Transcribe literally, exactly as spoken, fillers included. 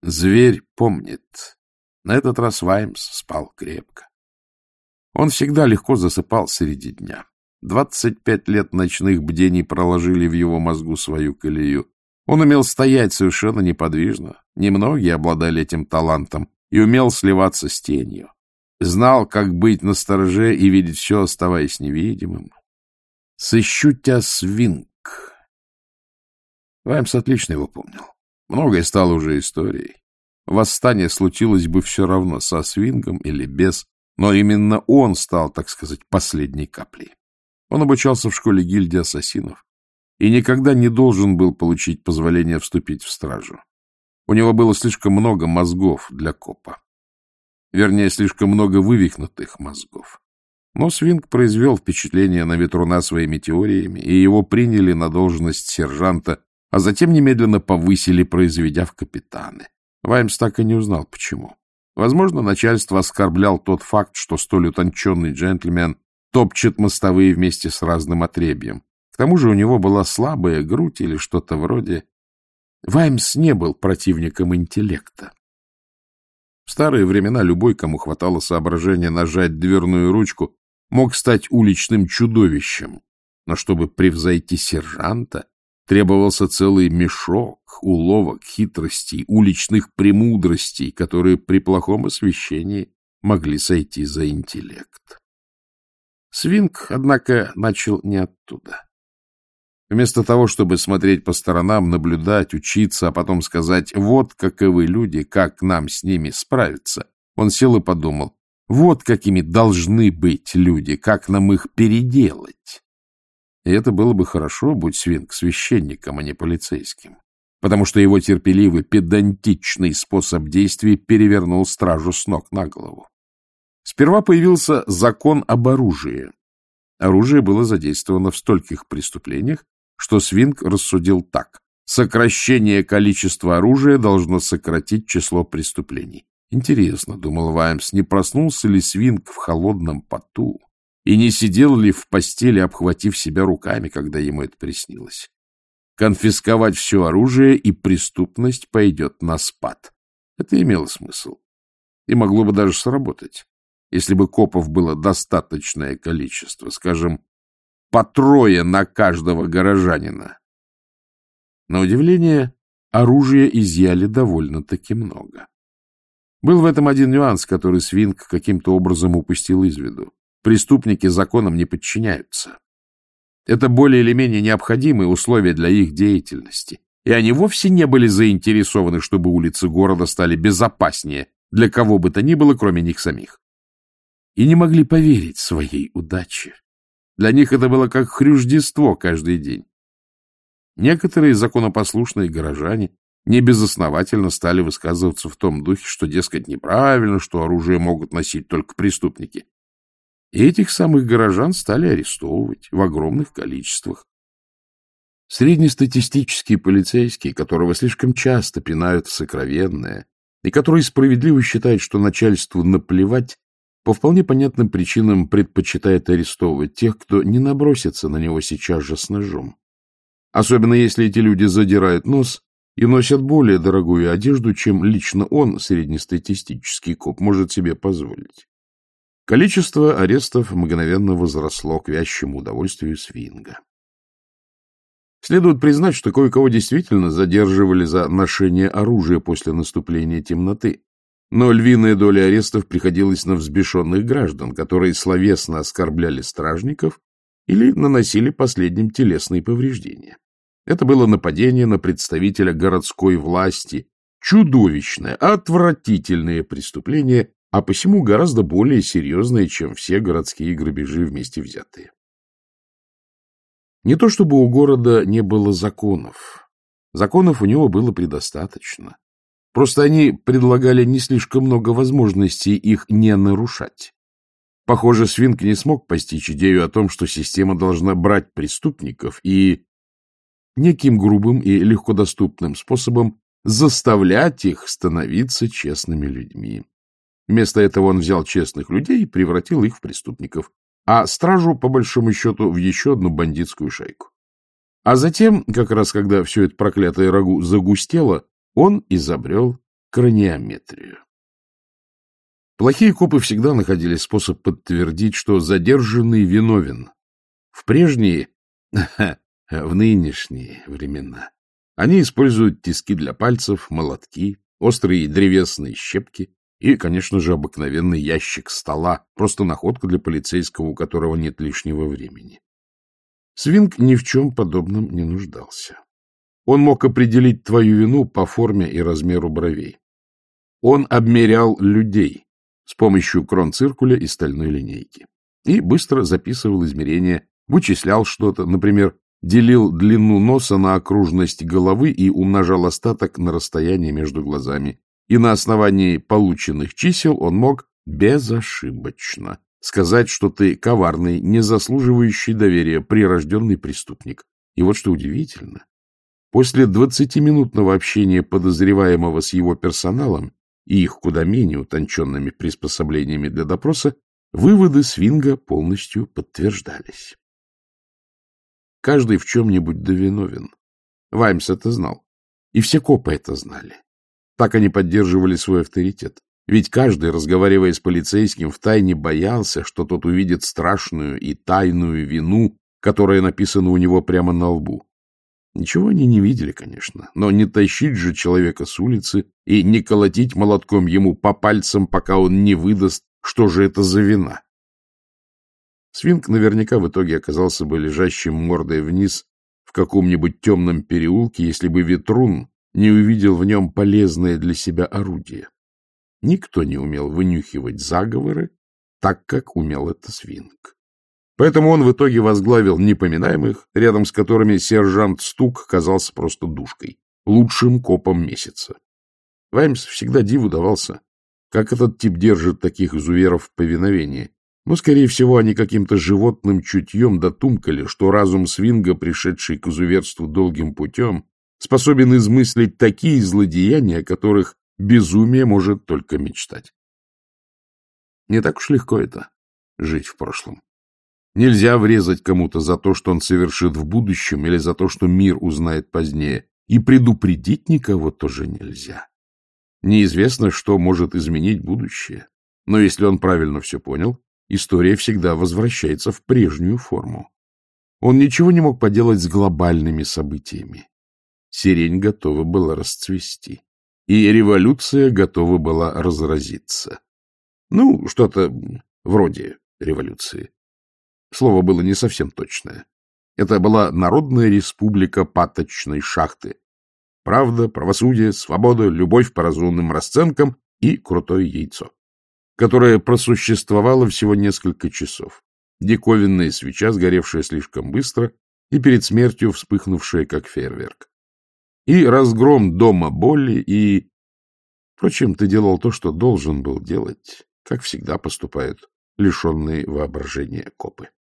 Зверь помнит. На этот раз Ваймс спал крепко. Он всегда легко засыпал среди дня. Двадцать пять лет ночных бдений проложили в его мозгу свою колею. Он умел стоять совершенно неподвижно. Немногие обладали этим талантом и умел сливаться с тенью. Знал, как быть настороже и видеть все, оставаясь невидимым. «Сыщу тебя, Свинг». Ваймс отлично его помнил. Многое стало уже историей. Восстание случилось бы все равно, со Свингом или без, но именно он стал, так сказать, последней каплей. Он обучался в школе гильдии ассасинов и никогда не должен был получить позволение вступить в стражу. У него было слишком много мозгов для копа. Вернее, слишком много вывихнутых мозгов. Но Свинг произвел впечатление на ветруна своими теориями, и его приняли на должность сержанта, а затем немедленно повысили, произведя в капитаны. Ваймс так и не узнал, почему. Возможно, начальство оскорблял тот факт, что столь утонченный джентльмен топчет мостовые вместе с разным отребьем. К тому же у него была слабая грудь или что-то вроде. Ваймс не был противником интеллекта. В старые времена любой, кому хватало соображения нажать дверную ручку, мог стать уличным чудовищем. Но чтобы превзойти сержанта, требовался целый мешок уловок, хитростей, уличных премудростей, которые при плохом освещении могли сойти за интеллект. Свинг, однако, начал не оттуда. Вместо того, чтобы смотреть по сторонам, наблюдать, учиться, а потом сказать «вот каковы люди, как нам с ними справиться», он сел и подумал «вот какими должны быть люди, как нам их переделать». И это было бы хорошо, будь Свинг священником, а не полицейским, потому что его терпеливый, педантичный способ действий перевернул стражу с ног на голову. Сперва появился закон об оружии. Оружие было задействовано в стольких преступлениях, что Свинг рассудил так. Сокращение количества оружия должно сократить число преступлений. Интересно, думал Ваймс, не проснулся ли Свинг в холодном поту и не сидел ли в постели, обхватив себя руками, когда ему это приснилось. Конфисковать все оружие, и преступность пойдет на спад. Это имело смысл. И могло бы даже сработать, если бы копов было достаточное количество, скажем, по трое на каждого горожанина. На удивление, оружия изъяли довольно-таки много. Был в этом один нюанс, который Свинг каким-то образом упустил из виду. Преступники законам не подчиняются. Это более или менее необходимые условия для их деятельности, и они вовсе не были заинтересованы, чтобы улицы города стали безопаснее для кого бы то ни было, кроме них самих. И не могли поверить своей удаче. Для них это было как хрюждество каждый день. Некоторые законопослушные горожане небезосновательно стали высказываться в том духе, что, дескать, неправильно, что оружие могут носить только преступники. И этих самых горожан стали арестовывать в огромных количествах. Среднестатистический полицейский, которого слишком часто пинают в сокровенное, и который справедливо считает, что начальству наплевать, по вполне понятным причинам предпочитает арестовывать тех, кто не набросится на него сейчас же с ножом. Особенно если эти люди задирают нос и носят более дорогую одежду, чем лично он, среднестатистический коп, может себе позволить. Количество арестов мгновенно возросло к вящему удовольствию Свинга. Следует признать, что кое-кого действительно задерживали за ношение оружия после наступления темноты, но львиная доля арестов приходилась на взбешенных граждан, которые словесно оскорбляли стражников или наносили последним телесные повреждения. Это было нападение на представителя городской власти, чудовищное, отвратительное преступление, а посему гораздо более серьезное, чем все городские грабежи вместе взятые. Не то чтобы у города не было законов. Законов у него было предостаточно. Просто они предлагали не слишком много возможностей их не нарушать. Похоже, Свинг не смог постичь идею о том, что система должна брать преступников и неким грубым и легкодоступным способом заставлять их становиться честными людьми. Вместо этого он взял честных людей и превратил их в преступников, а стражу, по большому счету, в еще одну бандитскую шайку. А затем, как раз когда все это проклятое рагу загустело, он изобрел краниометрию. Плохие копы всегда находили способ подтвердить, что задержанный виновен. В прежние, в нынешние времена они используют тиски для пальцев, молотки, острые древесные щепки и, конечно же, обыкновенный ящик стола, просто находка для полицейского, у которого нет лишнего времени. Свинг ни в чем подобном не нуждался. Он мог определить твою вину по форме и размеру бровей. Он обмерял людей с помощью кронциркуля и стальной линейки и быстро записывал измерения, вычислял что-то, например, делил длину носа на окружность головы и умножал остаток на расстояние между глазами. И на основании полученных чисел он мог безошибочно сказать, что ты коварный, не заслуживающий доверия, прирожденный преступник. И вот что удивительно. После двадцатиминутного общения подозреваемого с его персоналом и их куда менее утонченными приспособлениями для допроса, выводы Свинга полностью подтверждались. Каждый в чем-нибудь довиновен. Ваймс это знал. И все копы это знали. Так они поддерживали свой авторитет. Ведь каждый, разговаривая с полицейским, втайне боялся, что тот увидит страшную и тайную вину, которая написана у него прямо на лбу. Ничего они не видели, конечно, но не тащить же человека с улицы и не колотить молотком ему по пальцам, пока он не выдаст, что же это за вина. Свинг наверняка в итоге оказался бы лежащим мордой вниз в каком-нибудь темном переулке, если бы Ветрун не увидел в нем полезное для себя орудие. Никто не умел вынюхивать заговоры так, как умел это Свинг. Поэтому он в итоге возглавил непоминаемых, рядом с которыми сержант Стук казался просто душкой, лучшим копом месяца. Ваймс всегда диву давался, как этот тип держит таких изуверов в повиновении. Но, скорее всего, они каким-то животным чутьем дотумкали, что разум Свинга, пришедший к изуверству долгим путем, способен измыслить такие злодеяния, о которых безумие может только мечтать. Не так уж легко это — жить в прошлом. Нельзя врезать кому-то за то, что он совершит в будущем, или за то, что мир узнает позднее. И предупредить никого тоже нельзя. Неизвестно, что может изменить будущее. Но если он правильно все понял, история всегда возвращается в прежнюю форму. Он ничего не мог поделать с глобальными событиями. Сирень готова была расцвести, и революция готова была разразиться. Ну, что-то вроде революции. Слово было не совсем точное. Это была Народная республика паточной шахты. Правда, правосудие, свобода, любовь по разумным расценкам и крутое яйцо, которое просуществовало всего несколько часов. Диковинная свеча, сгоревшая слишком быстро и перед смертью вспыхнувшая, как фейерверк. И разгром дома боли, и... Впрочем, ты делал то, что должен был делать, как всегда поступают лишенные воображения копы.